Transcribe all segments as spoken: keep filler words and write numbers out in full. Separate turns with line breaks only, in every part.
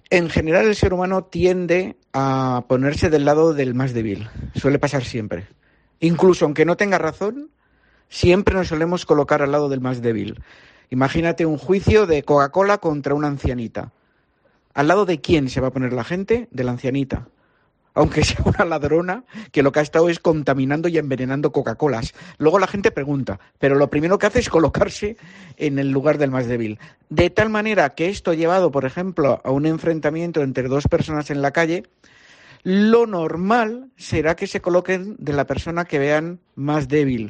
En general, el ser humano tiende a ponerse del lado del más débil. Suele pasar siempre. Incluso aunque no tenga razón, siempre nos solemos colocar al lado del más débil. Imagínate un juicio de Coca-Cola contra una ancianita. ¿Al lado de quién se va a poner la gente? De la ancianita. Aunque sea una ladrona que lo que ha estado es contaminando y envenenando Coca-Colas. Luego la gente pregunta, pero lo primero que hace es colocarse en el lugar del más débil. De tal manera que esto ha llevado, por ejemplo, a un enfrentamiento entre dos personas en la calle, lo normal será que se coloquen de la persona que vean más débil.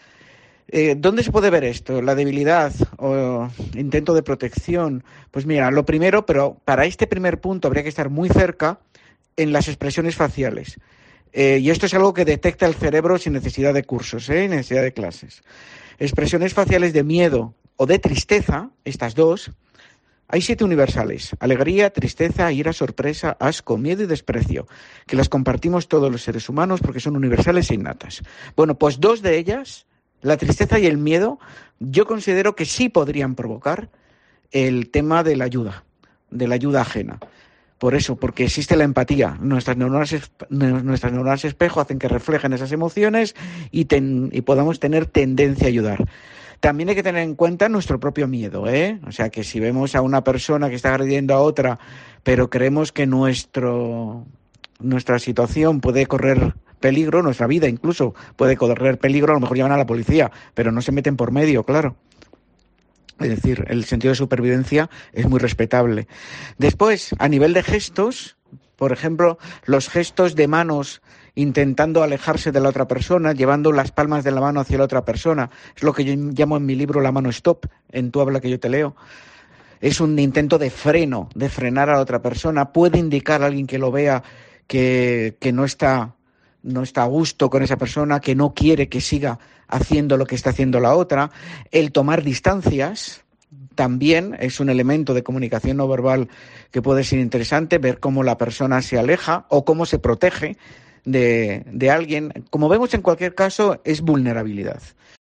Eh, ¿Dónde se puede ver esto? La debilidad o intento de protección. Pues mira, lo primero, pero para este primer punto habría que estar muy cerca, en las expresiones faciales. Eh, y esto es algo que detecta el cerebro sin necesidad de cursos, ¿eh? Sin necesidad de clases. Expresiones faciales de miedo o de tristeza, estas dos, hay siete universales: alegría, tristeza, ira, sorpresa, asco, miedo y desprecio, que las compartimos todos los seres humanos porque son universales e innatas. Bueno, pues dos de ellas, la tristeza y el miedo, yo considero que sí podrían provocar el tema de la ayuda, de la ayuda ajena. Por eso, porque existe la empatía. Nuestras neuronas, nuestras neuronas espejo hacen que reflejen esas emociones y, ten, y podamos tener tendencia a ayudar. También hay que tener en cuenta nuestro propio miedo, ¿eh? O sea, que si vemos a una persona que está agrediendo a otra, pero creemos que nuestro, nuestra situación puede correr peligro, nuestra vida incluso puede correr peligro, a lo mejor llaman a la policía, pero no se meten por medio, claro. Es decir, el sentido de supervivencia es muy respetable. Después, a nivel de gestos, por ejemplo, los gestos de manos intentando alejarse de la otra persona, llevando las palmas de la mano hacia la otra persona, es lo que yo llamo en mi libro la mano stop, en Tu habla que yo te leo. Es un intento de freno, de frenar a la otra persona. Puede indicar a alguien que lo vea que, que no está, no está a gusto con esa persona, que no quiere que siga haciendo lo que está haciendo la otra. El tomar distancias también es un elemento de comunicación no verbal que puede ser interesante, ver cómo la persona se aleja o cómo se protege de, de alguien. Como vemos, en cualquier caso, es vulnerabilidad.